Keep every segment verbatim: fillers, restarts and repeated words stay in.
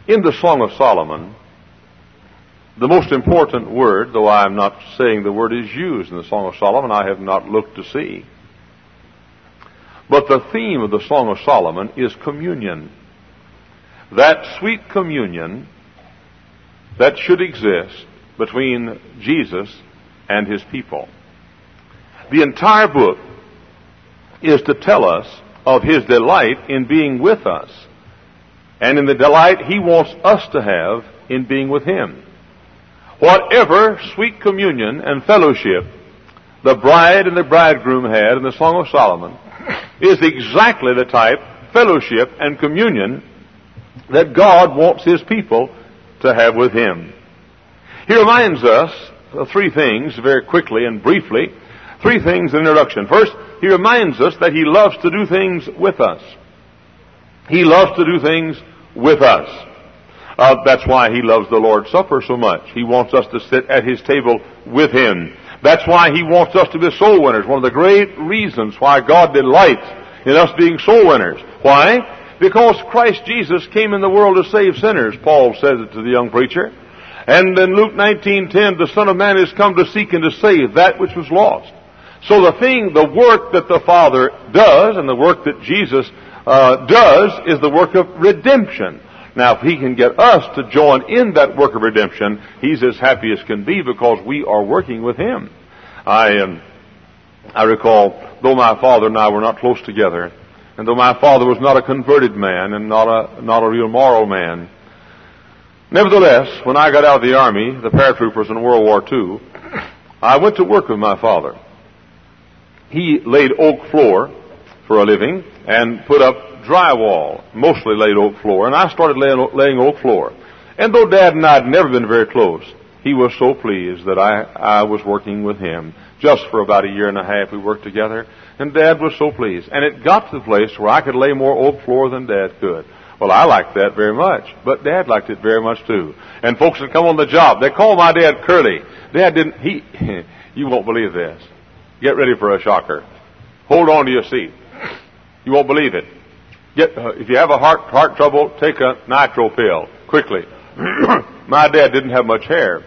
In the Song of Solomon, the most important word, though I am not saying the word is used in the Song of Solomon, I have not looked to see. But the theme of the Song of Solomon is communion. That sweet communion that should exist between Jesus and His people. The entire book is to tell us of His delight in being with us, and in the delight He wants us to have in being with Him. Whatever sweet communion and fellowship the bride and the bridegroom had in the Song of Solomon is exactly the type of fellowship and communion that God wants His people to have with Him. He reminds us of three things very quickly and briefly. Three things in introduction. First, He reminds us that He loves to do things with us. He loves to do things with us. Uh, that's why He loves the Lord's Supper so much. He wants us to sit at His table with Him. That's why He wants us to be soul winners. One of the great reasons why God delights in us being soul winners. Why? Because Christ Jesus came in the world to save sinners. Paul says it to the young preacher. And in Luke nineteen ten, the Son of Man is come to seek and to save that which was lost. So the thing, the work that the Father does and the work that Jesus uh, does is the work of redemption. Now, if He can get us to join in that work of redemption, He's as happy as can be because we are working with Him. I um, I recall, though my father and I were not close together, and though my father was not a converted man and not a not a real moral man, nevertheless, when I got out of the Army, the paratroopers in World War Two, I went to work with my father. He laid oak floor for a living and put up drywall, mostly laid oak floor, and I started laying, laying oak floor. And though Dad and I had never been very close, he was so pleased that I, I was working with him. Just for about a year and a half we worked together, and Dad was so pleased. And it got to the place where I could lay more oak floor than Dad could. Well, I liked that very much, but Dad liked it very much too. And folks would come on the job. They called my dad Curly. Dad didn't, he, you won't believe this. Get ready for a shocker. Hold on to your seat. You won't believe it. Get, uh, if you have a heart, heart trouble, take a nitro pill, quickly. My dad didn't have much hair.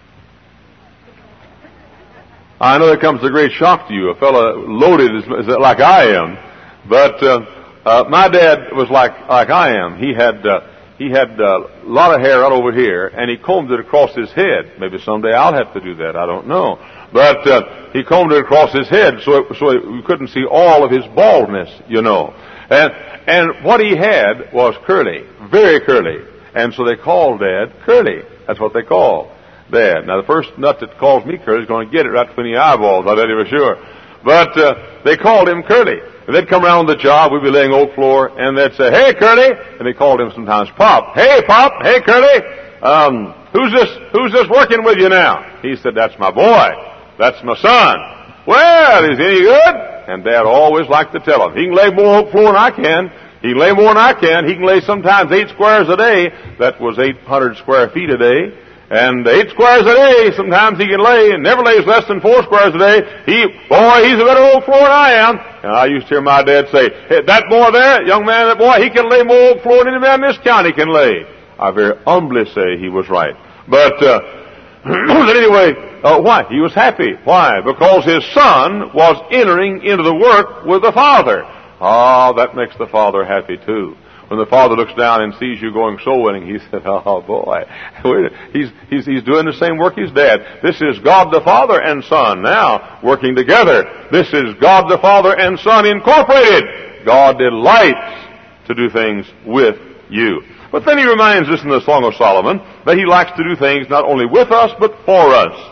I know that comes as a great shock to you, a fellow loaded as, as, like I am, but uh, uh, my dad was like like I am. He had uh, he had uh, a lot of hair right over here, and he combed it across his head. Maybe someday I'll have to do that. I don't know, but uh, he combed it across his head so it, so it, you couldn't see all of his baldness, you know. And and what he had was curly, very curly, and so they called Dad Curly. That's what they called Dad. Now, the first nut that calls me Curly is going to get it right between the eyeballs, I bet you for sure. But uh, they called him Curly. And they'd come around on the job, we'd be laying oak floor, and they'd say, "Hey, Curly!" And they called him sometimes Pop. "Hey, Pop! Hey, Curly! Um, who's this, who's this working with you now?" He said, "That's my boy. That's my son." "Well, is he any good?" And Dad always liked to tell him, "He can lay more oak floor than I can. He can lay more than I can. He can lay sometimes eight squares a day." That was eight hundred square feet a day. And eight squares a day, sometimes he can lay, and never lays less than four squares a day. He, boy, he's a better oak floor than I am. And I used to hear my dad say, "Hey, that boy there, young man, that boy, he can lay more oak floor than any man in this county can lay." I very humbly say he was right. But, uh, but anyway, uh, why? He was happy. Why? Because his son was entering into the work with the father. Ah, oh, that makes the father happy too. When the father looks down and sees you going soul winning, he said, "Oh boy, he's, he's, he's doing the same work as Dad." This is God the Father and Son now working together. This is God the Father and Son incorporated. God delights to do things with you. But then he reminds us in the Song of Solomon that he likes to do things not only with us, but for us.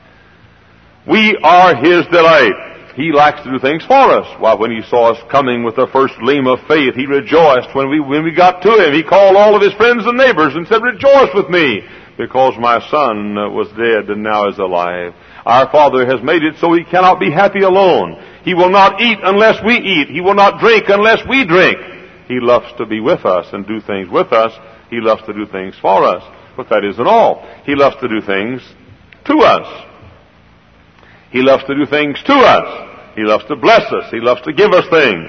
We are his delight. He likes to do things for us. Why, when he saw us coming with the first gleam of faith, he rejoiced when we when we got to him. He called all of his friends and neighbors and said, "Rejoice with me, because my son was dead and now is alive." Our Father has made it so he cannot be happy alone. He will not eat unless we eat. He will not drink unless we drink. He loves to be with us and do things with us. He loves to do things for us. But that isn't all. He loves to do things to us. He loves to do things to us. He loves to bless us. He loves to give us things.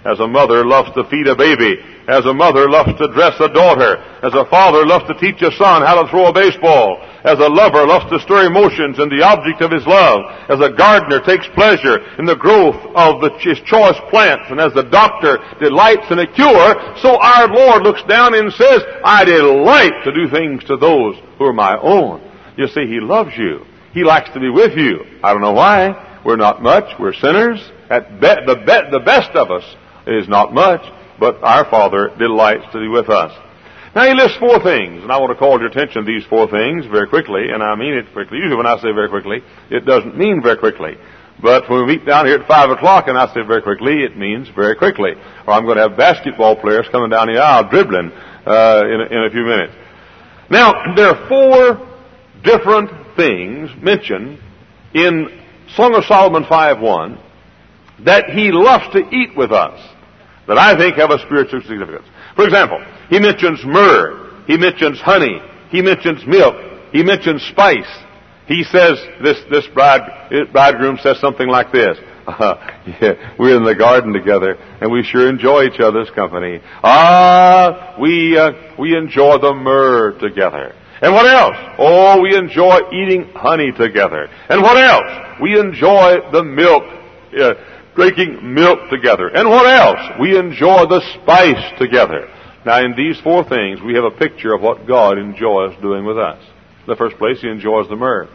as a mother loves to feed a baby, as a mother loves to dress a daughter, as a father loves to teach a son how to throw a baseball, as a lover loves to stir emotions in the object of his love, as a gardener takes pleasure in the growth of the, his choice plants, and as the doctor delights in a cure, so our Lord looks down and says, I delight to do things to those who are my own. You see, He loves you. He likes to be with you. I don't know why. We're not much. We're sinners. At be- the, be- the best of us is not much, but our Father delights to be with us. Now He lists four things, and I want to call your attention to these four things very quickly, and I mean it quickly. Usually when I say very quickly, it doesn't mean very quickly. But when we meet down here at five o'clock and I say very quickly, it means very quickly. Or I'm going to have basketball players coming down the aisle dribbling uh, in, a, in a few minutes. Now, there are four different things mentioned in Song of Solomon five one that He loves to eat with us, that I think have a spiritual significance. For example, He mentions myrrh, He mentions honey, He mentions milk, He mentions spice. He says, this, this bride, bridegroom says something like this, uh, yeah, we're in the garden together, and we sure enjoy each other's company. Ah, we, uh, we enjoy the myrrh together. And what else? Oh, we enjoy eating honey together. And what else? We enjoy the milk, uh, drinking milk together. And what else? We enjoy the spice together. Now, in these four things, we have a picture of what God enjoys doing with us. In the first place, He enjoys the myrrh.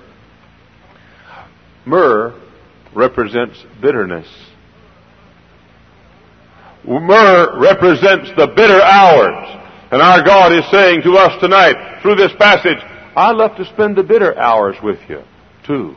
Myrrh represents bitterness. Myrrh represents the bitter hours. And our God is saying to us tonight, through this passage, I love to spend the bitter hours with you, too.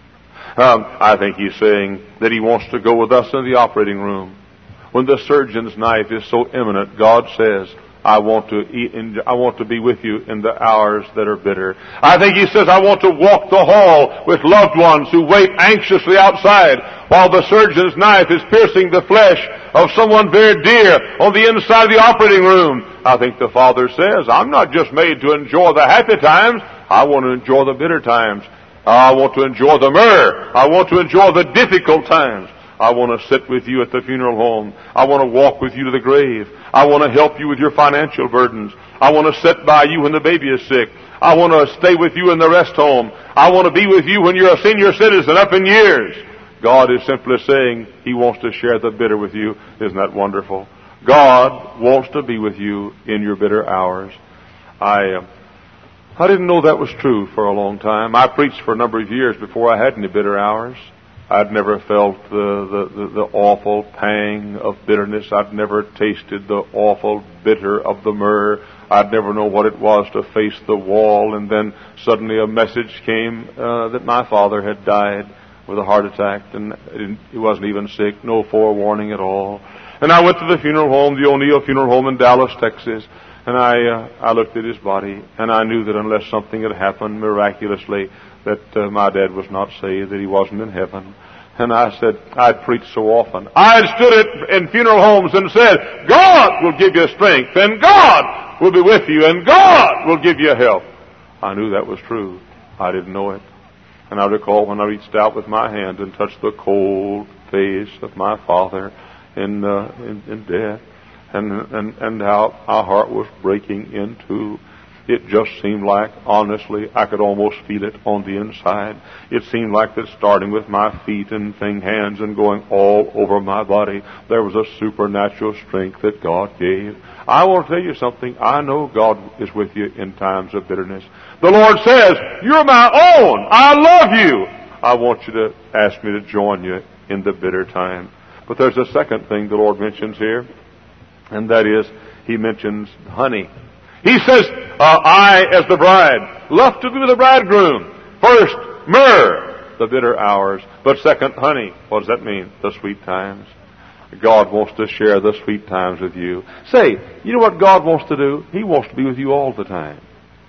Um, I think He's saying that He wants to go with us in the operating room. When the surgeon's knife is so imminent, God says, I want to eat, in, I want to be with you in the hours that are bitter. I think He says, I want to walk the hall with loved ones who wait anxiously outside while the surgeon's knife is piercing the flesh of someone very dear on the inside of the operating room. I think the Father says, I'm not just made to enjoy the happy times, I want to enjoy the bitter times. I want to enjoy the myrrh. I want to enjoy the difficult times. I want to sit with you at the funeral home. I want to walk with you to the grave. I want to help you with your financial burdens. I want to sit by you when the baby is sick. I want to stay with you in the rest home. I want to be with you when you're a senior citizen up in years. God is simply saying He wants to share the bitter with you. Isn't that wonderful? God wants to be with you in your bitter hours. I, uh, I didn't know that was true for a long time. I preached for a number of years before I had any bitter hours. I'd never felt the, the, the, the awful pang of bitterness. I'd never tasted the awful bitter of the myrrh. I'd never known what it was to face the wall. And then suddenly a message came uh, that my father had died with a heart attack, and he wasn't even sick, no forewarning at all. And I went to the funeral home, the O'Neill Funeral Home in Dallas, Texas, and I uh, I looked at his body, and I knew that unless something had happened miraculously, that uh, my dad was not saved, that he wasn't in heaven. And I said, I'd preached so often. I had stood it in funeral homes and said, God will give you strength, and God will be with you, and God will give you help. I knew that was true. I didn't know it. And I recall when I reached out with my hand and touched the cold face of my father in, uh, in, in death, and, and, and how our heart was breaking in two. It just seemed like, honestly, I could almost feel it on the inside. It seemed like that starting with my feet and thing, hands and going all over my body, there was a supernatural strength that God gave. I want to tell you something. I know God is with you in times of bitterness. The Lord says, you're my own. I love you. I want you to ask me to join you in the bitter time. But there's a second thing the Lord mentions here, and that is, He mentions honey. He says, uh, I, as the bride, love to be with the bridegroom. First, myrrh, the bitter hours. But second, honey. What does that mean? The sweet times. God wants to share the sweet times with you. Say, you know what God wants to do? He wants to be with you all the time.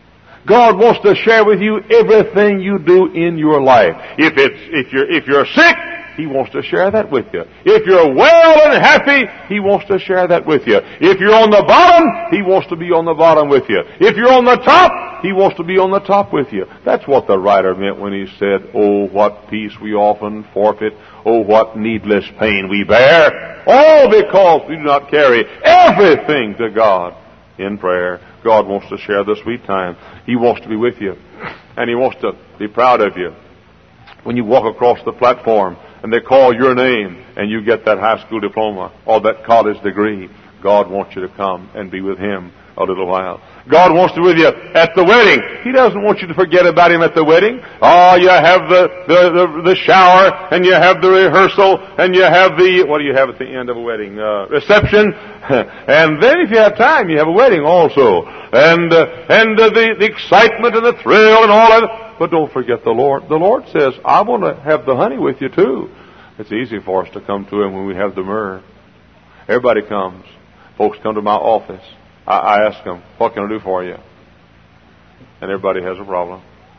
God wants to share with you everything you do in your life. If it's, if you're, if you're sick, He wants to share that with you. If you're well and happy, He wants to share that with you. If you're on the bottom, He wants to be on the bottom with you. If you're on the top, He wants to be on the top with you. That's what the writer meant when he said, oh, what peace we often forfeit. Oh, what needless pain we bear. All because we do not carry everything to God in prayer. God wants to share the sweet time. He wants to be with you. And He wants to be proud of you. When you walk across the platform and they call your name and you get that high school diploma or that college degree, God wants you to come and be with Him a little while. God wants to be with you at the wedding. He doesn't want you to forget about Him at the wedding. Oh, you have the, the, the, the shower, and you have the rehearsal, and you have the, what do you have at the end of a wedding? Uh, reception. And then if you have time, you have a wedding also. And, uh, and uh, the, the excitement and the thrill and all that. But don't forget the Lord. The Lord says, I want to have the honey with you too. It's easy for us to come to Him when we have the myrrh. Everybody comes. Folks come to my office. I, I ask them, what can I do for you? And everybody has a problem.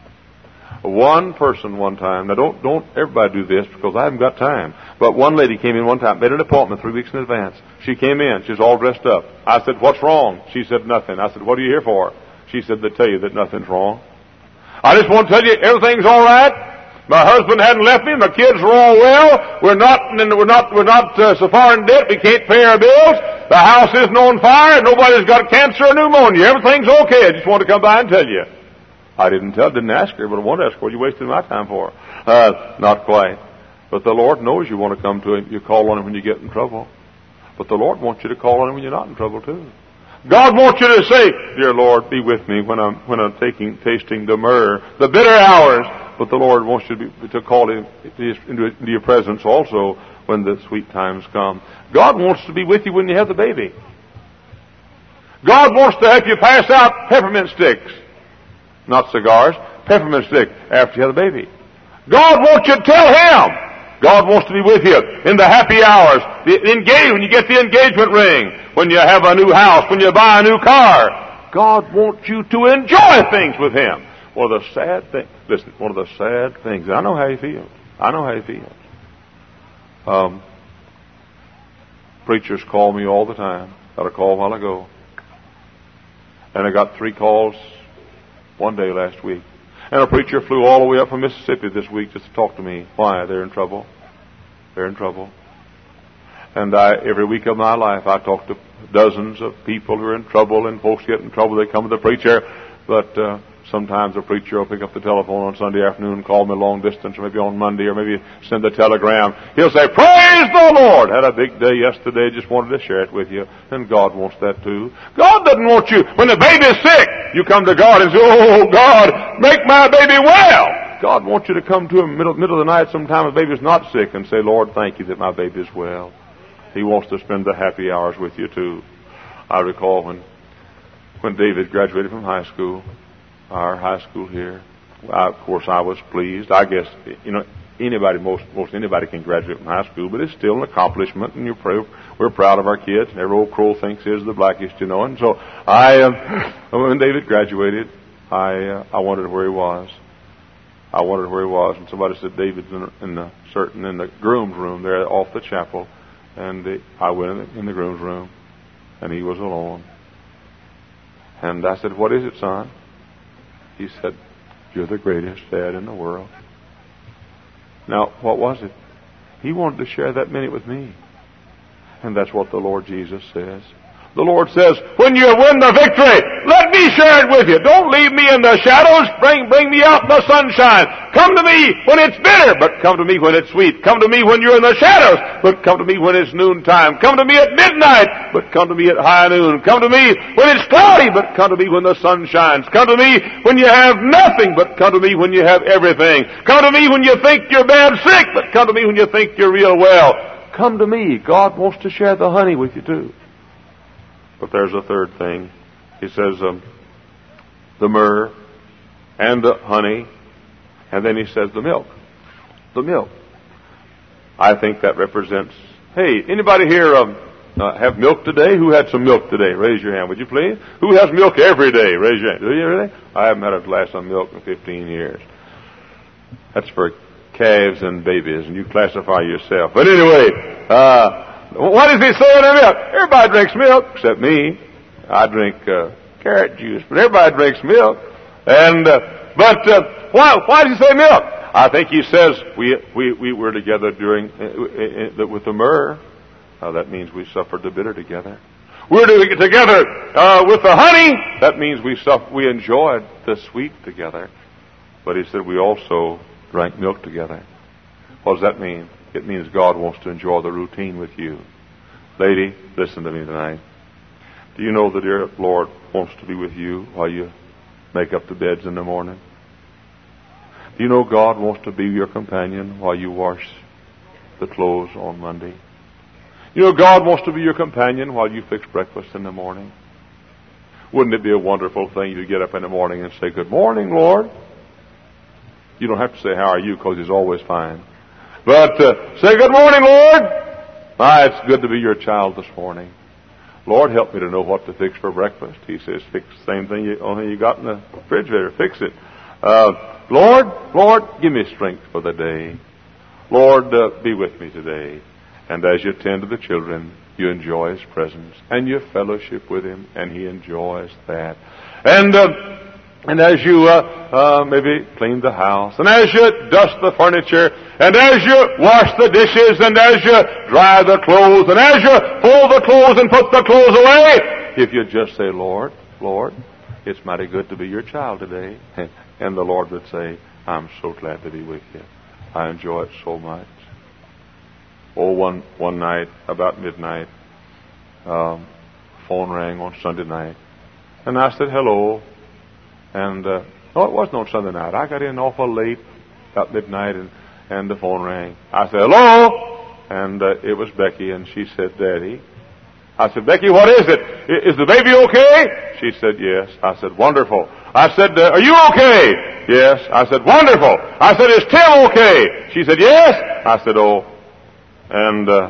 One person one time, now don't, don't everybody do this because I haven't got time. But one lady came in one time, made an appointment three weeks in advance. She came in, she was all dressed up. I said, what's wrong? She said, nothing. I said, what are you here for? She said, they tell you that nothing's wrong. I just want to tell you everything's all right. My husband hadn't left me. My kids are all well. We're not, we're not, we're not uh, so far in debt we can't pay our bills. The house isn't on fire. Nobody's got cancer or pneumonia. Everything's okay. I just want to come by and tell you. I didn't tell, didn't ask her, but I wanted to ask her. What are you wasting my time for? Uh, not quite. But the Lord knows you want to come to Him. You call on Him when you get in trouble. But the Lord wants you to call on Him when you're not in trouble too. God wants you to say, dear Lord, be with me when I'm, when I'm taking, tasting the myrrh, the bitter hours. But the Lord wants you to, be, to call Him into, into your presence also when the sweet times come. God wants to be with you when you have the baby. God wants to help you pass out peppermint sticks. Not cigars, peppermint stick after you have the baby. God wants you to tell Him. God wants to be with you in the happy hours. The engage, when you get the engagement ring, when you have a new house, when you buy a new car. God wants you to enjoy things with Him. One of the sad things, listen, one of the sad things, I know how He feels. I know how He feels. Um, preachers call me all the time. Got a call a while ago. And I got three calls one day last week. And a preacher flew all the way up from Mississippi this week just to talk to me. Why? They're in trouble. They're in trouble. And I, every week of my life, I talk to dozens of people who are in trouble, and folks get in trouble. They come to the preacher. But uh, sometimes a preacher will pick up the telephone on Sunday afternoon and call me long distance, or maybe on Monday, or maybe send a telegram. He'll say, praise the Lord! Had a big day yesterday, just wanted to share it with you. And God wants that too. God doesn't want you, when the baby's sick, you come to God and say, oh God, make my baby well! God wants you to come to Him middle, middle of the night sometime when the baby's not sick and say, Lord, thank you that my baby's well. He wants to spend the happy hours with you too. I recall when when David graduated from high school, our high school here. I, of course, I was pleased. I guess, you know, anybody, most most anybody can graduate from high school, but it's still an accomplishment, and you're pr- we're proud of our kids. And every old crow thinks his is the blackest, you know. And so, I, uh, when David graduated, I uh, I wondered where he was. I wondered where he was, and somebody said David's in the, in the certain in the groom's room there off the chapel, and the, I went in the, in the groom's room, and he was alone. And I said, "What is it, son?" He said, "You're the greatest dad in the world." Now, what was it? He wanted to share that minute with me. And that's what the Lord Jesus says. The Lord says, when you win the victory, let me share it with you. Don't leave me in the shadows. Bring, bring me out in the sunshine. Come to me when it's bitter, but come to me when it's sweet. Come to me when you're in the shadows, but come to me when it's noontime. Come to me at midnight, but come to me at high noon. Come to me when it's cloudy, but come to me when the sun shines. Come to me when you have nothing, but come to me when you have everything. Come to me when you think you're bad sick, but come to me when you think you're real well. Come to me. God wants to share the honey with you too. But there's a third thing. He says um, the myrrh and the honey, and then he says the milk. The milk. I think that represents, hey, anybody here um, uh, have milk today? Who had some milk today? Raise your hand, would you please? Who has milk every day? Raise your hand. Do you really? I haven't had a glass of milk in fifteen years. That's for calves and babies, and you classify yourself. But anyway, uh, what does he say in the milk? Everybody drinks milk, except me. I drink uh, carrot juice, but everybody drinks milk. And uh, but uh, why why does he say milk? I think he says we we we were together during uh, uh, with the myrrh. Uh, that means we suffered the bitter together. We're doing it together uh, with the honey. That means we suffered, we enjoyed the sweet together. But he said we also drank milk together. What does that mean? It means God wants to enjoy the routine with you. Lady, listen to me tonight. Do you know the dear Lord wants to be with you while you make up the beds in the morning? Do you know God wants to be your companion while you wash the clothes on Monday? You know God wants to be your companion while you fix breakfast in the morning? Wouldn't it be a wonderful thing to get up in the morning and say, "Good morning, Lord"? You don't have to say, "How are you?" because He's always fine. But uh, say, "Good morning, Lord." Ah, it's good to be your child this morning. Lord, help me to know what to fix for breakfast. He says, fix the same thing you, only you got in the refrigerator. Fix it. Uh, Lord, Lord, give me strength for the day. Lord, uh, be with me today. And as you tend to the children, you enjoy His presence. And you fellowship with Him, and He enjoys that. And uh, and as you uh, uh, maybe clean the house, and as you dust the furniture, and as you wash the dishes, and as you dry the clothes, and as you fold the clothes and put the clothes away, if you just say, "Lord, Lord, it's mighty good to be your child today," and the Lord would say, "I'm so glad to be with you. I enjoy it so much." Oh, one one night, about midnight, um, phone rang on Sunday night, and I said, "Hello." And uh, no, it wasn't on Sunday night. I got in awful late, about midnight, and, and the phone rang. I said, "Hello," and uh, it was Becky, and she said, "Daddy." I said, "Becky, what is it? Is the baby okay?" She said, "Yes." I said, "Wonderful." I said, uh, "Are you okay?" "Yes." I said, "Wonderful." I said, "Is Tim okay?" She said, "Yes." I said, "Oh." And uh,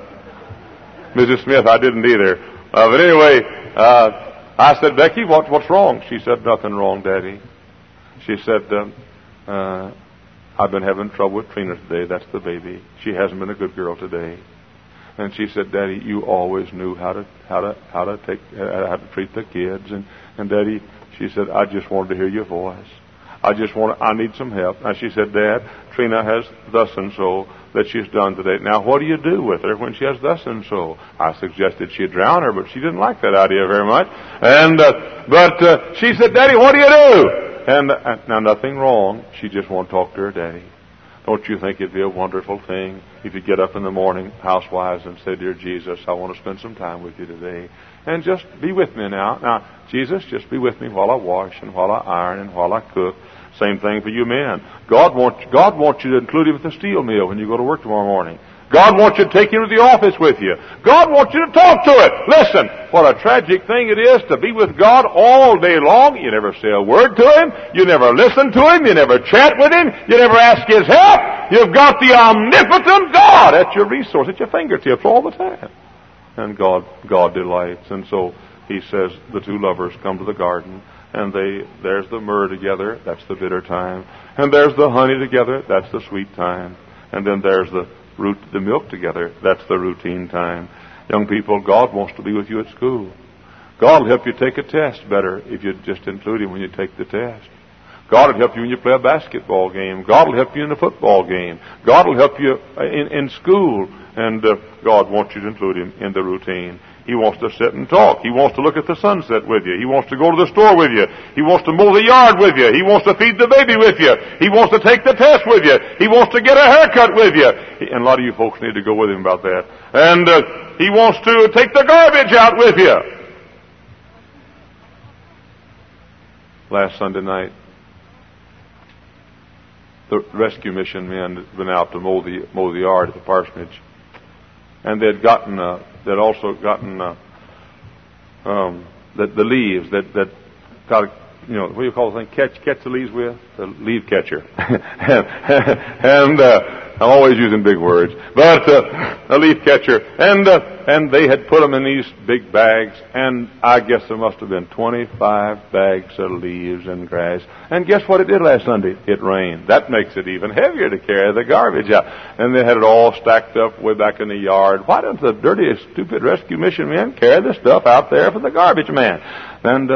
Missus Smith, I didn't either. Uh, but anyway, uh, I said, "Becky, what, what's wrong?" She said, "Nothing wrong, Daddy." She said, um, uh, "I've been having trouble with Trina today. That's the baby. She hasn't been a good girl today." And she said, "Daddy, you always knew how to how to how to take uh, how to treat the kids." And and Daddy, she said, "I just wanted to hear your voice. I just want I need some help." And she said, "Dad, Trina has thus and so that she's done today. Now, what do you do with her when she has thus and so?" I suggested she drown her, but she didn't like that idea very much. And uh, but uh, she said, "Daddy, what do you do?" And uh, now, nothing wrong. She just won't talk to her daddy. Don't you think it'd be a wonderful thing if you get up in the morning, housewives, and say, "Dear Jesus, I want to spend some time with you today. And just be with me now. Now, Jesus, just be with me while I wash and while I iron and while I cook." Same thing for you men. God wants, God wants you to include Him at the steel mill when you go to work tomorrow morning. God wants you to take Him to the office with you. God wants you to talk to it. Listen, what a tragic thing it is to be with God all day long. You never say a word to Him. You never listen to Him. You never chat with Him. You never ask His help. You've got the omnipotent God at your resource, at your fingertips all the time. And God, God delights. And so He says the two lovers come to the garden. And they, there's the myrrh together, that's the bitter time. And there's the honey together, that's the sweet time. And then there's the root, the milk together, that's the routine time. Young people, God wants to be with you at school. God will help you take a test better if you just include Him when you take the test. God will help you when you play a basketball game. God will help you in a football game. God will help you in, in school. And uh, God wants you to include Him in the routine. He wants to sit and talk. He wants to look at the sunset with you. He wants to go to the store with you. He wants to mow the yard with you. He wants to feed the baby with you. He wants to take the test with you. He wants to get a haircut with you. And a lot of you folks need to go with Him about that. And uh, He wants to take the garbage out with you. Last Sunday night, the rescue mission men had been out to mow the mow the yard at the parsonage, and they'd gotten uh, they'd also gotten uh, um, the, the leaves that that got you know what do you call the thing catch catch the leaves with the leaf catcher, and, and uh, I'm always using big words, but uh, a leaf catcher, and uh, and they had put them in these big bags, and I guess there must have been twenty-five bags of leaves and grass. And guess what it did last Sunday? It rained. That makes it even heavier to carry the garbage out. And they had it all stacked up way back in the yard. Why don't the dirty, stupid rescue mission men carry the stuff out there for the garbage man? And uh,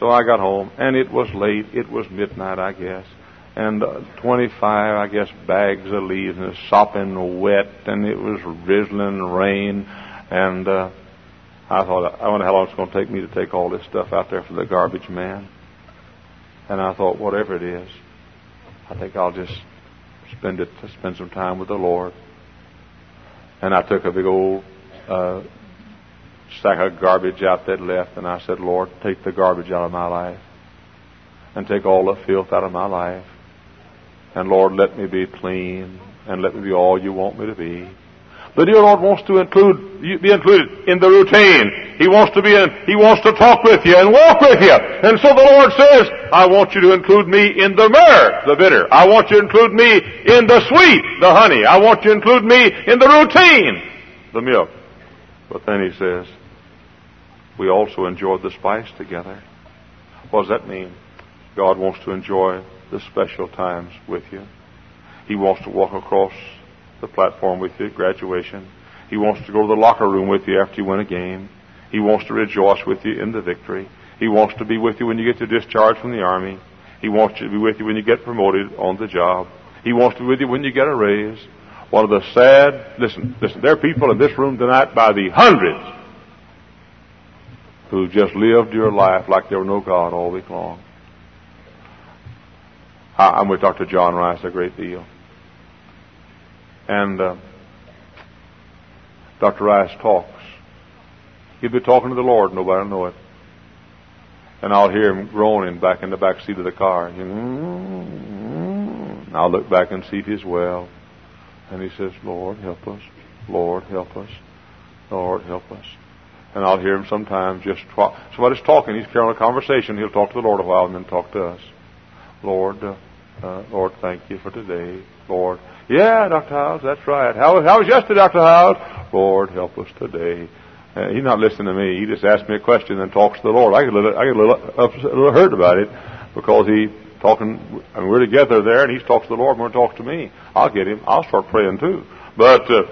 So I got home, and it was late. It was midnight, I guess. And uh, twenty-five, I guess, bags of leaves, and it was sopping wet, and it was drizzling rain. And uh, I thought, I wonder how long it's going to take me to take all this stuff out there for the garbage man. And I thought, whatever it is, I think I'll just spend it, spend some time with the Lord. And I took a big old uh, sack of garbage out that left, and I said, Lord, take the garbage out of my life, and take all the filth out of my life. And Lord, let me be clean, and let me be all you want me to be. The dear Lord wants to include, be included in the routine. He wants to be in, He wants to talk with you and walk with you. And so the Lord says, I want you to include me in the myrrh, the bitter. I want you to include me in the sweet, the honey. I want you to include me in the routine, the milk. But then He says, we also enjoy the spice together. What does that mean? God wants to enjoy the special times with you. He wants to walk across the platform with you at graduation. He wants to go to the locker room with you after you win a game. He wants to rejoice with you in the victory. He wants to be with you when you get your discharge from the Army. He wants to be with you when you get promoted on the job. He wants to be with you when you get a raise. One of the sad, listen, listen, there are people in this room tonight by the hundreds who just lived your life like there were no God all week long. I'm with Doctor John Rice a great deal. And uh, Doctor Rice talks. He'll be talking to the Lord, nobody will know it. And I'll hear him groaning back in the back seat of the car. And I'll look back and see if he's well. And he says, Lord, help us. Lord, help us. Lord, help us. And I'll hear him sometimes just talk. Somebody's talking. He's carrying a conversation. He'll talk to the Lord a while and then talk to us. Lord, uh, uh, Lord, thank you for today. Lord, yeah, Doctor Howes, that's right. How, how was yesterday, Doctor Howes? Lord, help us today. Uh, he's not listening to me. He just asks me a question and talks to the Lord. I get a little, I get a little, upset, a little hurt about it because he talking. I mean, we're together there, and he talks to the Lord more than talks to me. I'll get him. I'll start praying too. But uh,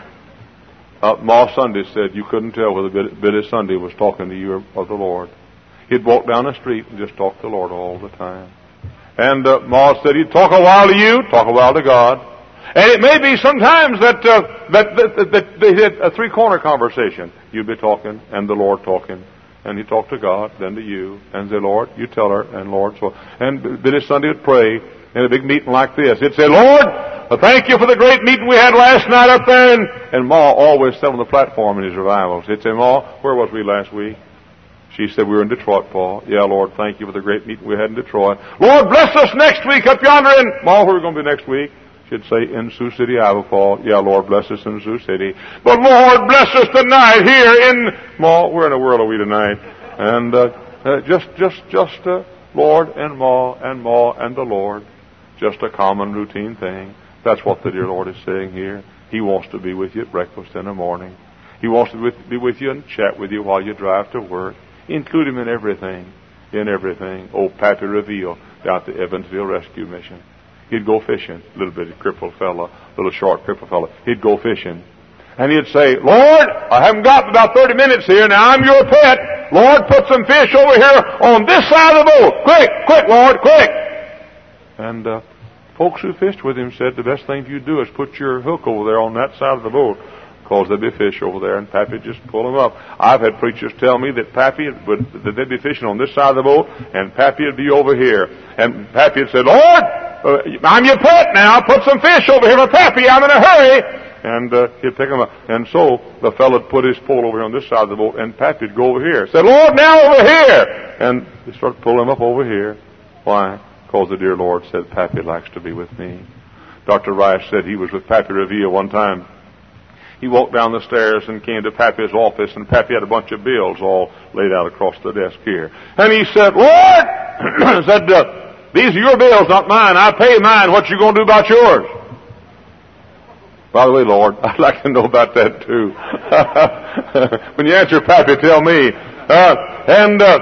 uh, Ma Sunday said you couldn't tell whether Billy Sunday was talking to you or the Lord. He'd walk down the street and just talk to the Lord all the time. And uh, Ma said he'd talk a while to you, talk a while to God. And it may be sometimes that uh, that, that, that they had a three-corner conversation. You'd be talking, and the Lord talking. And he'd talk to God, then to you, and say, Lord, you tell her, and Lord, so. And Billy Sunday would pray in a big meeting like this. He'd say, Lord, thank you for the great meeting we had last night up there. And, and Ma always sat on the platform in his revivals. He'd say, Ma, where was we last week? She said, we were in Detroit, Paul. Yeah, Lord, thank you for the great meeting we had in Detroit. Lord, bless us next week up yonder in... Ma, where are we going to be next week? She'd say, in Sioux City, Iowa, Paul. Yeah, Lord, bless us in Sioux City. But Lord, bless us tonight here in... Ma, where in the world are we tonight? And uh, uh, just, just, just, uh, Lord and Ma and Ma and the Lord. Just a common routine thing. That's what the dear Lord is saying here. He wants to be with you at breakfast in the morning. He wants to be with you and chat with you while you drive to work. Include him in everything. In everything. Oh, Pappy Reveal down at the Evansville Rescue Mission. He'd go fishing. Little bitty crippled fella, little short crippled fella. He'd go fishing. And he'd say, Lord, I haven't got about thirty minutes here. Now I'm your pet. Lord, put some fish over here on this side of the boat. Quick, quick, Lord, quick. And uh, folks who fished with him said the best thing you do is put your hook over there on that side of the boat, because there'd be fish over there, and Pappy'd just pull them up. I've had preachers tell me that Pappy would, that they'd be fishing on this side of the boat, and Pappy'd be over here. And Pappy'd say, Lord, uh, I'm your pet now. Put some fish over here for Pappy. I'm in a hurry. And uh, he'd pick them up. And so the fellow'd put his pole over here on this side of the boat, and Pappy'd go over here. Said, Lord, now over here. And they started pulling him up over here. Why? Because the dear Lord said, Pappy likes to be with me. Doctor Rice said he was with Pappy Revere one time. He walked down the stairs and came to Pappy's office, and Pappy had a bunch of bills all laid out across the desk here. And he said, Lord, said, uh, these are your bills, not mine. I pay mine. What you going to do about yours? By the way, Lord, I'd like to know about that too. When you answer Pappy, tell me. Uh, and uh,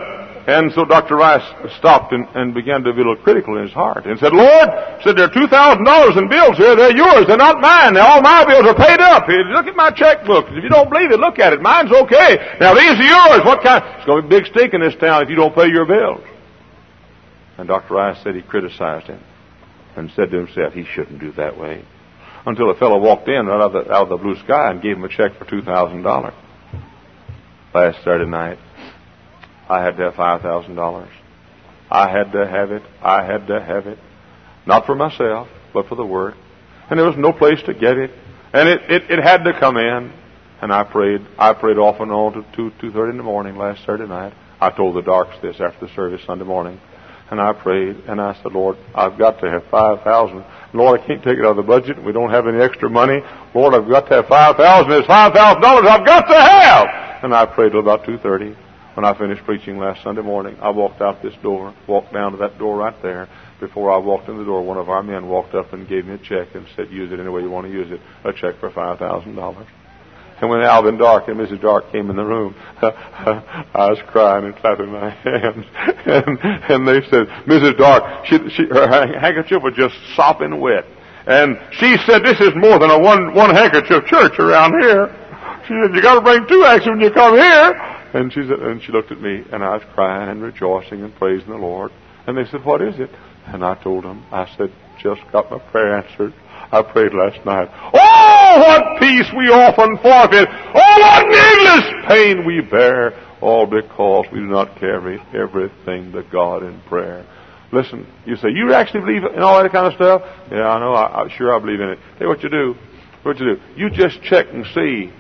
and so Doctor Rice stopped and, and began to be a little critical in his heart and said, Lord, said, there are two thousand dollars in bills here. They're yours. They're not mine. Now, all my bills are paid up. Look at my checkbook. If you don't believe it, look at it. Mine's okay. Now, these are yours. What kind? It's going to be a big stink in this town if you don't pay your bills. And Doctor Rice said he criticized him and said to himself, he shouldn't do that way. Until a fellow walked in right out of the, out of the blue sky and gave him a check for two thousand dollars. Last Saturday night, I had to have five thousand dollars. I had to have it. I had to have it. Not for myself, but for the work. And there was no place to get it. And it, it, it had to come in. And I prayed. I prayed off and on to two, two thirty in the morning last Saturday night. I told the Darks this after the service Sunday morning. And I prayed, and I said, Lord, I've got to have five thousand. Lord, I can't take it out of the budget. We don't have any extra money. Lord, I've got to have five thousand. It's five thousand dollars I've got to have. And I prayed till about two thirty. When I finished preaching last Sunday morning, I walked out this door, walked down to that door right there. Before I walked in the door, one of our men walked up and gave me a check and said, use it any way you want to use it. A check for five thousand dollars. And when Alvin Dark and Missus Dark came in the room, I was crying and clapping my hands. And, and they said, Missus Dark, she, she, her handkerchief was just sopping wet. And she said, this is more than a one, one handkerchief church around here. She said, you got to bring two axes when you come here. And she said, and she looked at me, and I was crying and rejoicing and praising the Lord. And they said, what is it? And I told them, I said, just got my prayer answered. I prayed last night. Oh, what peace we often forfeit. Oh, what needless pain we bear. All because we do not carry everything to God in prayer. Listen, you say, you actually believe in all that kind of stuff? Yeah, I know. I, I'm sure I believe in it. Hey, what you do? What you do? You just check and see.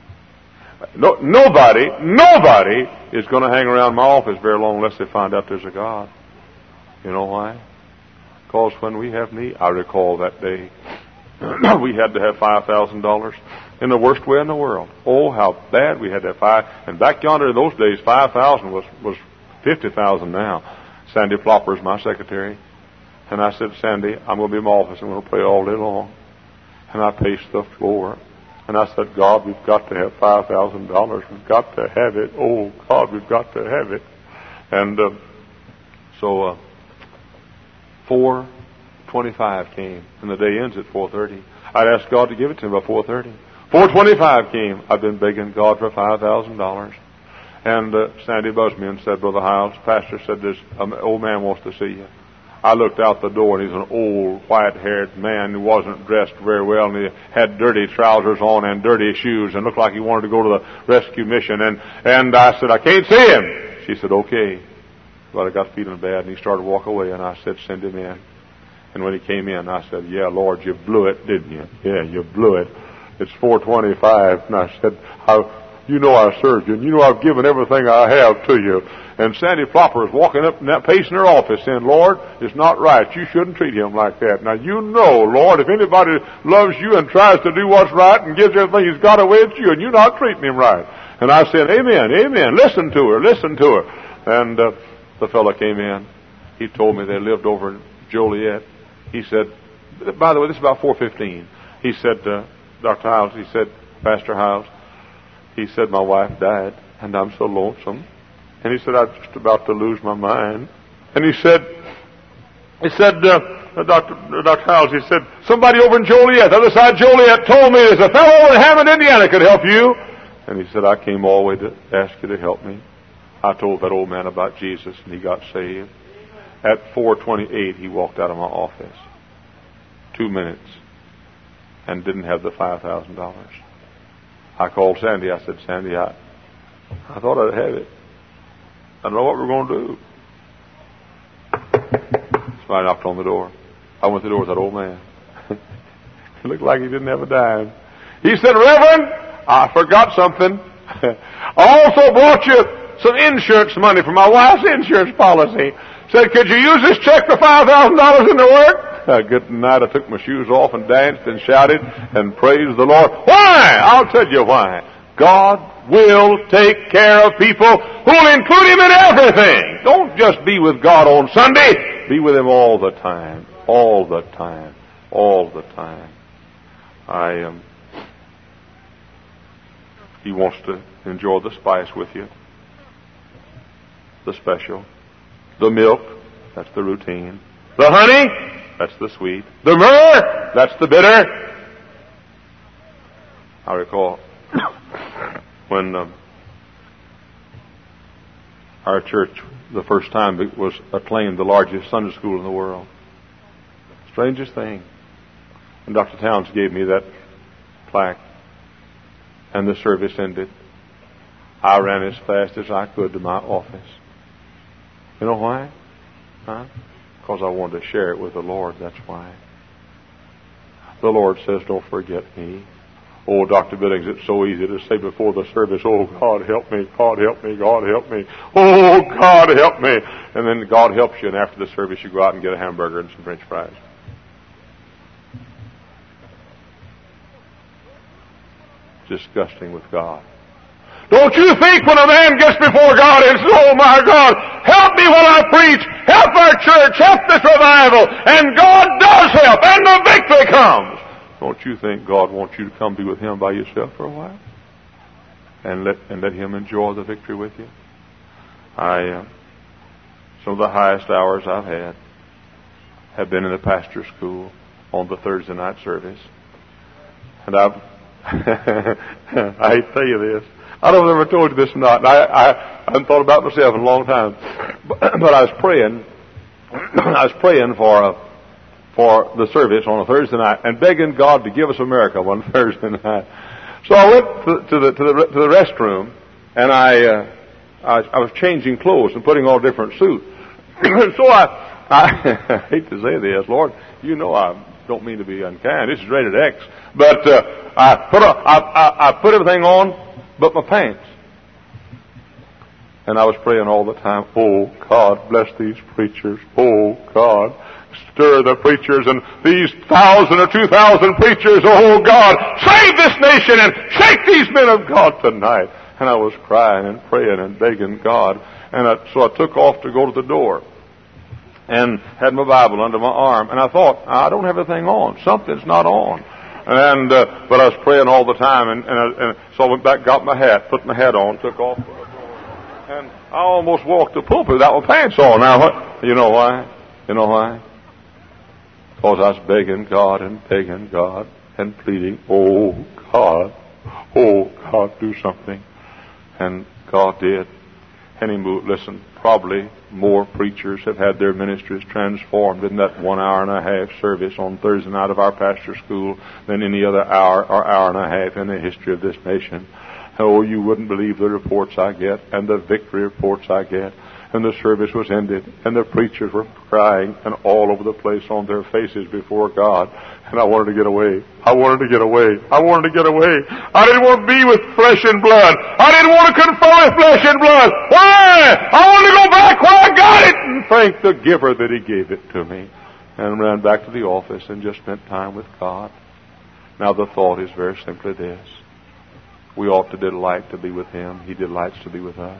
No, nobody, nobody is going to hang around my office very long unless they find out there's a God. You know why? Because when we have need, I recall that day, we had to have five thousand dollars in the worst way in the world. Oh, how bad we had to have five. And back yonder in those days, five thousand was, was fifty thousand now. Sandy Plopper is my secretary. And I said, Sandy, I'm going to be in my office. I'm going to pray all day long. And I paced the floor. And I said, God, we've got to have five thousand dollars. We've got to have it. Oh, God, we've got to have it. And uh, so uh, four twenty-five came, and the day ends at four thirty. I'd asked God to give it to me by four thirty. four twenty-five came. I've been begging God for five thousand dollars. And uh, Sandy buzzed me and said, Brother Hiles, Pastor said this um, old man wants to see you. I looked out the door, and he's an old, white-haired man who wasn't dressed very well, and he had dirty trousers on and dirty shoes, and looked like he wanted to go to the rescue mission. And, and I said, I can't see him. She said, okay. But I got feeling bad, and he started to walk away, and I said, send him in. And when he came in, I said, yeah, Lord, you blew it, didn't you? Yeah, you blew it. It's four twenty-five. And I said, I, you know I served you, and you know I've given everything I have to you. And Sandy Plopper is walking up and pacing her office saying, Lord, it's not right. You shouldn't treat him like that. Now, you know, Lord, if anybody loves you and tries to do what's right and gives everything he's got away, it's you, and you're not treating him right. And I said, amen, amen. Listen to her, listen to her. And uh, the fellow came in. He told me they lived over in Joliet. He said, by the way, this is about four fifteen. He said, uh, Doctor Hiles, he said, Pastor Hiles, he said, my wife died, and I'm so lonesome. And he said, I'm just about to lose my mind. And he said, he said, uh, Doctor Doctor Hiles, he said, somebody over in Joliet, the other side of Joliet, told me there's a fellow over in Hammond, Indiana could help you. And he said, I came all the way to ask you to help me. I told that old man about Jesus, and he got saved. At four twenty-eight, he walked out of my office. Two minutes. And didn't have the five thousand dollars. I called Sandy. I said, Sandy, I, I thought I'd have it. I don't know what we're going to do. Somebody knocked on the door. I went to the door with that old man. It looked like he didn't have a dime. He said, Reverend, I forgot something. I also brought you some insurance money for my wife's insurance policy. Said, could you use this check for five thousand dollars in the work? Uh, good night. I took my shoes off and danced and shouted and praised the Lord. Why? I'll tell you why. God will take care of people who will include Him in everything. Don't just be with God on Sunday. Be with Him all the time. All the time. All the time. I um, He wants to enjoy the spice with you. the special. The milk, that's the routine. The honey, that's the sweet. The myrrh, that's the bitter. I recall when um, our church, the first time, it was acclaimed the largest Sunday school in the world. Strangest thing. And Doctor Towns gave me that plaque, and the service ended. I ran as fast as I could to my office. You know why? Huh? Because I wanted to share it with the Lord, that's why. The Lord says, don't forget me. Oh, Doctor Billings, it's so easy to say before the service, oh, God help me, God help me, God help me. Oh, God help me. And then God helps you, and after the service you go out and get a hamburger and some French fries. Disgusting with God. Don't you think when a man gets before God and says, oh, my God, help me when I preach, help our church, help this revival, and God does help, and the victory comes. Don't you think God wants you to come be with Him by yourself for a while? And let and let Him enjoy the victory with you? I, uh, some of the highest hours I've had have been in the pastor's school on the Thursday night service. And I've, I hate to tell you this. I don't know if I ever told you this or not. And I, I, I haven't thought about myself in a long time. But, but I was praying, I was praying for a, for the service on a Thursday night and begging God to give us America one Thursday night. So I went to, to the to the to the restroom and I, uh, I I was changing clothes and putting on a different suit. So I, I hate to say this, Lord, you know I don't mean to be unkind. This is rated X, but uh, I put a, I, I, I put everything on but my pants. And I was praying all the time, oh God, bless these preachers. Oh God, stir the preachers and these thousand or two thousand preachers. Oh God, save this nation and shake these men of God tonight. And I was crying and praying and begging God. And I, so I took off to go to the door and had my Bible under my arm. And I thought, I don't have anything on. Something's not on. And uh, but I was praying all the time. And, and, I, and so I went back, got my hat, put my hat on, took off. And I almost walked the pulpit without my pants on. Now, what? You know why? You know why? Because I was begging God and begging God and pleading, oh, God, oh, God, do something. And God did. And He moved. Listen, probably more preachers have had their ministries transformed in that one hour and a half service on Thursday night of our pastor school than any other hour or hour and a half in the history of this nation. Oh, you wouldn't believe the reports I get and the victory reports I get. And the service was ended, and the preachers were crying and all over the place on their faces before God. And I wanted to get away. I wanted to get away. I wanted to get away. I didn't want to be with flesh and blood. I didn't want to confer with flesh and blood. Why? I wanted to go back where I got it and thank the giver that He gave it to me. And ran back to the office and just spent time with God. Now the thought is very simply this. We ought to delight to be with Him. He delights to be with us.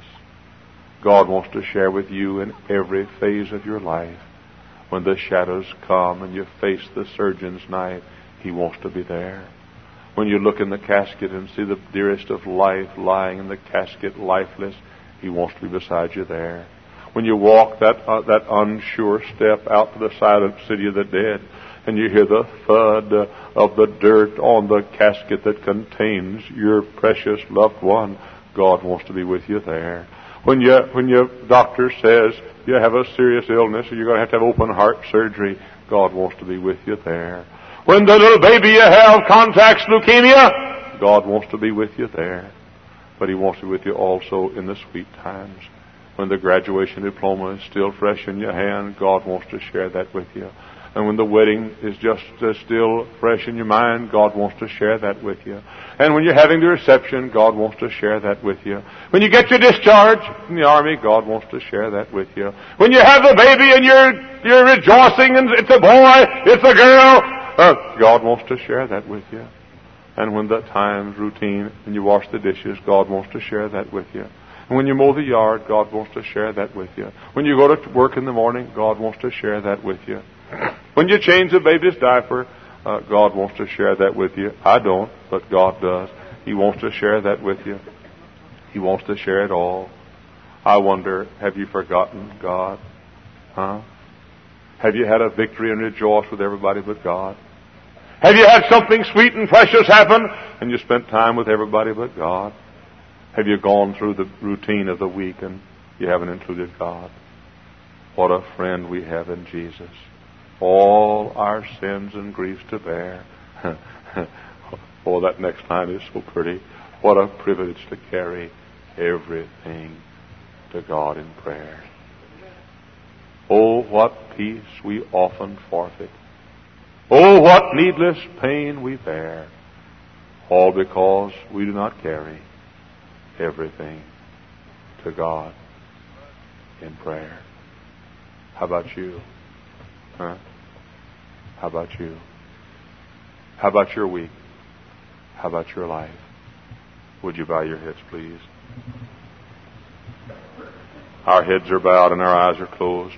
God wants to share with you in every phase of your life. When the shadows come and you face the surgeon's knife, He wants to be there. When you look in the casket and see the dearest of life lying in the casket lifeless, He wants to be beside you there. When you walk that uh, that unsure step out to the silent city of the dead, and you hear the thud uh, of the dirt on the casket that contains your precious loved one, God wants to be with you there. When you, when your doctor says you have a serious illness or you're going to have to have open heart surgery, God wants to be with you there. When the little baby you have contacts leukemia, God wants to be with you there. But He wants to be with you also in the sweet times. When the graduation diploma is still fresh in your hand, God wants to share that with you. And when the wedding is just uh, still fresh in your mind, God wants to share that with you. And when you're having the reception, God wants to share that with you. When you get your discharge from the Army, God wants to share that with you. When you have the baby and you're you're rejoicing and it's a boy, it's a girl, uh, God wants to share that with you. And when the time's routine and you wash the dishes, God wants to share that with you. And when you mow the yard, God wants to share that with you. When you go to work in the morning, God wants to share that with you. When you change the baby's diaper, uh, God wants to share that with you. I don't, but God does. He wants to share that with you. He wants to share it all. I wonder, have you forgotten God? Huh? Have you had a victory and rejoiced with everybody but God? Have you had something sweet and precious happen and you spent time with everybody but God? Have you gone through the routine of the week and you haven't included God? What a friend we have in Jesus. All our sins and griefs to bear. Oh, that next line is so pretty. What a privilege to carry everything to God in prayer. Oh, what peace we often forfeit. Oh, what needless pain we bear. All because we do not carry everything to God in prayer. How about you? Huh? How about you? How about your week? How about your life? Would you bow your heads, please? Our heads are bowed and our eyes are closed.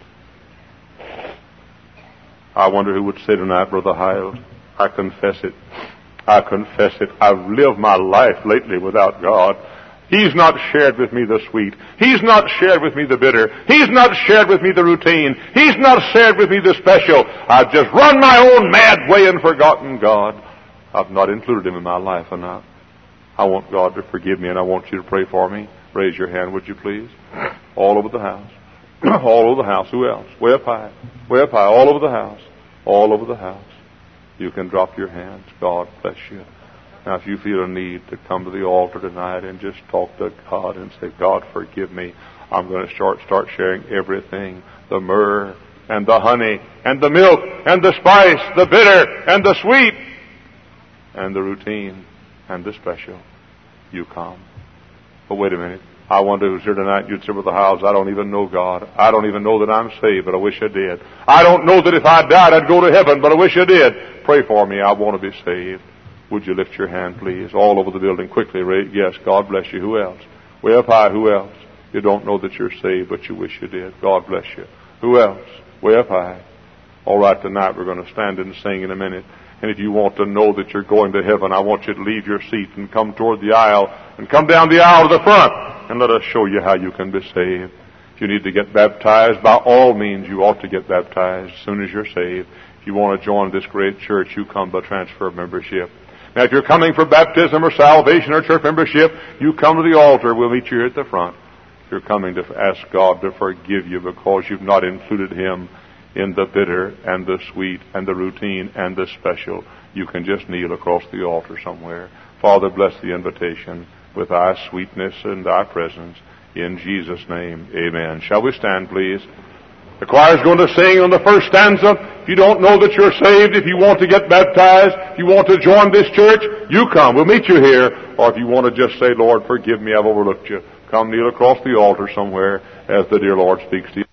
I wonder who would say tonight, Brother Hyles, I confess it. I confess it. I've lived my life lately without God. He's not shared with me the sweet. He's not shared with me the bitter. He's not shared with me the routine. He's not shared with me the special. I've just run my own mad way and forgotten God. I've not included Him in my life enough. I want God to forgive me, and I want you to pray for me. Raise your hand, would you please? All over the house. All over the house. Who else? Way up high. Way up high. All over the house. All over the house. You can drop your hands. God bless you. Now, if you feel a need to come to the altar tonight and just talk to God and say, God, forgive me. I'm going to start, start sharing everything. The myrrh and the honey and the milk and the spice, the bitter and the sweet and the routine and the special. You come. But wait a minute. I wonder who's here tonight. You'd say, Brother Hyles, I don't even know God. I don't even know that I'm saved, but I wish I did. I don't know that if I died I'd go to heaven, but I wish I did. Pray for me. I want to be saved. Would you lift your hand, please? All over the building, quickly. Yes, God bless you. Who else? Way up high, who else? You don't know that you're saved, but you wish you did. God bless you. Who else? Way up high. All right, tonight we're going to stand and sing in a minute. And if you want to know that you're going to heaven, I want you to leave your seat and come toward the aisle and come down the aisle to the front and let us show you how you can be saved. If you need to get baptized, by all means you ought to get baptized as soon as you're saved. If you want to join this great church, you come by transfer of membership. Now, if you're coming for baptism or salvation or church membership, you come to the altar. We'll meet you here at the front. If you're coming to ask God to forgive you because you've not included Him in the bitter and the sweet and the routine and the special, you can just kneel across the altar somewhere. Father, bless the invitation with Thy sweetness and Thy presence. In Jesus' name, amen. Shall we stand, please? The choir's going to sing on the first stanza. If you don't know that you're saved, if you want to get baptized, if you want to join this church, you come. We'll meet you here. Or if you want to just say, Lord, forgive me, I've overlooked you, come kneel across the altar somewhere as the dear Lord speaks to you.